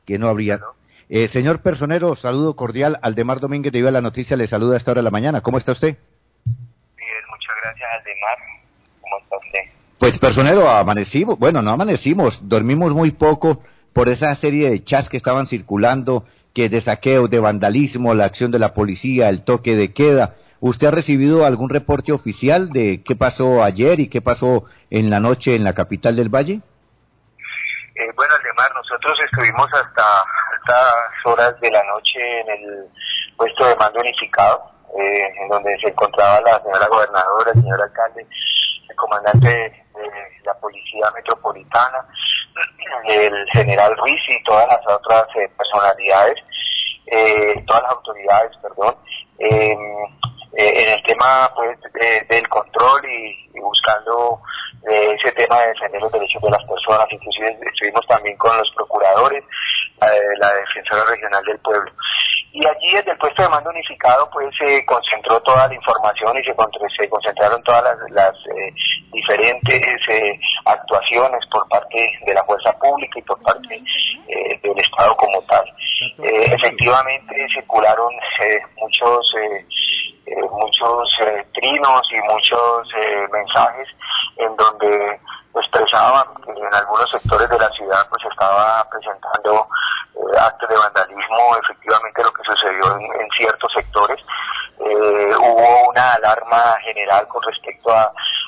que no habría. Señor personero, saludo cordial. Aldemar Domínguez de Viva la Noticia le saluda a esta hora de la mañana. ¿Cómo está usted? Bien, muchas gracias, Aldemar. ¿Cómo está usted? Pues personero, amanecimos, bueno, no amanecimos, dormimos muy poco por esa serie de chats que estaban circulando, que de saqueo, de vandalismo, la acción de la policía, el toque de queda. ¿Usted ha recibido algún reporte oficial de qué pasó ayer y qué pasó en la noche en la capital del Valle? Bueno, Aldemar, nosotros estuvimos hasta altas horas de la noche en el puesto de mando unificado, en donde se encontraba la señora gobernadora, el señor alcalde, el comandante de la Policía Metropolitana, el general Ruiz y todas las otras personalidades, todas las autoridades, perdón, en el tema pues del control y buscando ese tema de defender los derechos de las personas. Inclusive estuvimos también con los procuradores, la Defensora Regional del Pueblo. Y allí desde el puesto de mando unificado pues se concentró toda la información y se concentraron todas las diferentes actuaciones por parte de la fuerza pública y por parte del Estado como tal. Efectivamente circularon muchos trinos y muchos mensajes en donde expresaban que en algunos sectores de la ciudad pues estaba presentando actos de vandalismo. Efectivamente lo que sucedió en ciertos sectores, hubo una alarma general con respecto a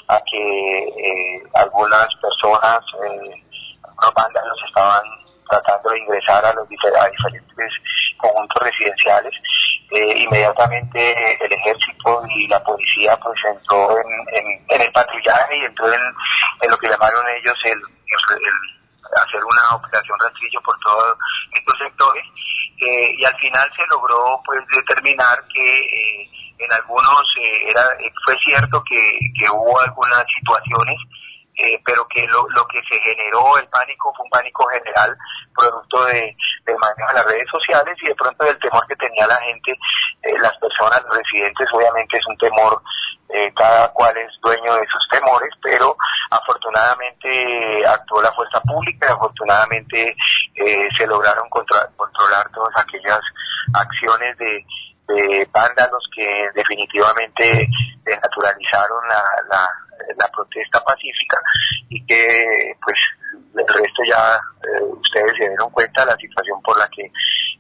que algunas personas, algunos vándalos estaban tratando de ingresar a diferentes conjuntos residenciales. Inmediatamente el ejército y la policía pues entró en el patrullaje y entró en lo que llamaron ellos el hacer una operación rastrillo por todos estos sectores, y al final se logró pues determinar que en algunos fue cierto que hubo algunas situaciones, pero que lo que se generó, el pánico, fue un pánico general, producto del manejo de las redes sociales y de pronto del temor que tenía la gente, las personas, los residentes. Obviamente es un temor, cada cual es dueño de sus temores, pero afortunadamente actuó la fuerza pública y afortunadamente se lograron controlar todas aquellas acciones de vándalos que definitivamente desnaturalizaron la protesta pacífica, y que pues el resto ya ustedes se dieron cuenta de la situación por la que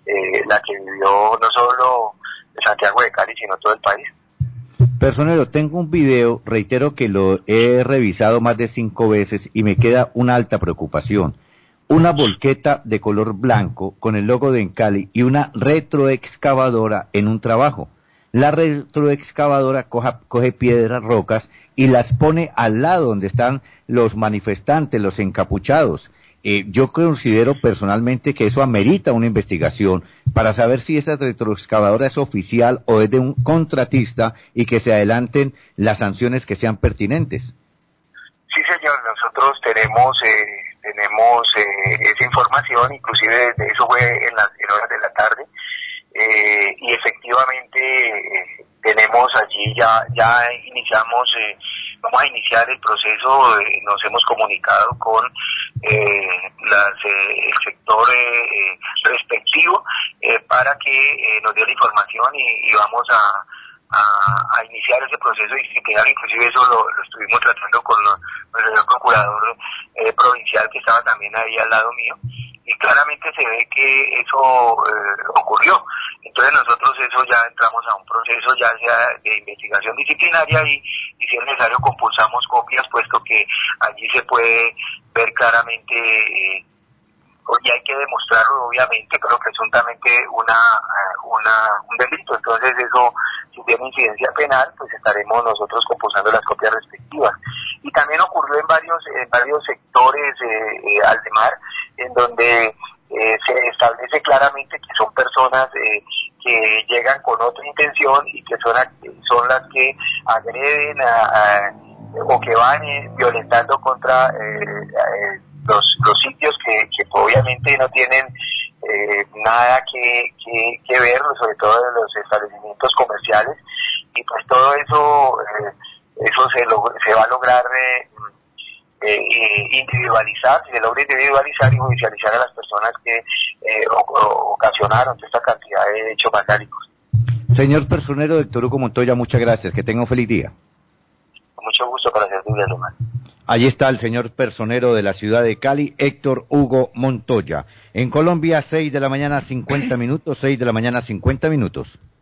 vivió no solo Santiago de Cali sino todo el país. Personero, tengo un video, reitero que lo he revisado más de 5 veces y me queda una alta preocupación. Una volqueta de color blanco con el logo de Encali y una retroexcavadora en un trabajo. La retroexcavadora coge piedras, rocas y las pone al lado donde están los manifestantes, los encapuchados. Yo considero personalmente que eso amerita una investigación para saber si esa retroexcavadora es oficial o es de un contratista y que se adelanten las sanciones que sean pertinentes. Sí, señor, nosotros tenemos esa información, inclusive eso fue en horas de la tarde, y efectivamente tenemos allí, ya iniciamos, vamos a iniciar el proceso, nos hemos comunicado con el sector respectivo para que nos dé la información y vamos a iniciar ese proceso disciplinario. Inclusive eso lo estuvimos tratando con el señor procurador provincial, que estaba también ahí al lado mío, y claramente se ve que eso ocurrió. Entonces nosotros eso ya entramos a un proceso ya sea de investigación disciplinaria y si es necesario compulsamos copias, puesto que allí se puede ver claramente, y hay que demostrarlo obviamente, pero presuntamente un delito. Entonces eso, si tiene incidencia penal, pues estaremos nosotros compulsando las copias respectivas. Y también ocurrió en varios sectores, Aldemar, en donde se establece claramente que son personas que llegan con otra intención y que son las que agreden o que van violentando contra los sitios que obviamente no tienen nada que ver, sobre todo en los establecimientos comerciales, y pues todo eso se va a lograr individualizar, si se logra individualizar y judicializar a las personas que ocasionaron esta cantidad de hechos vandálicos. Señor personero Héctor Hugo Montoya, muchas gracias, que tenga un feliz día. Con mucho gusto para servirle, hermano. Allí está el señor personero de la ciudad de Cali, Héctor Hugo Montoya. En Colombia, 6 de la mañana 50 minutos, 6 de la mañana 50 minutos.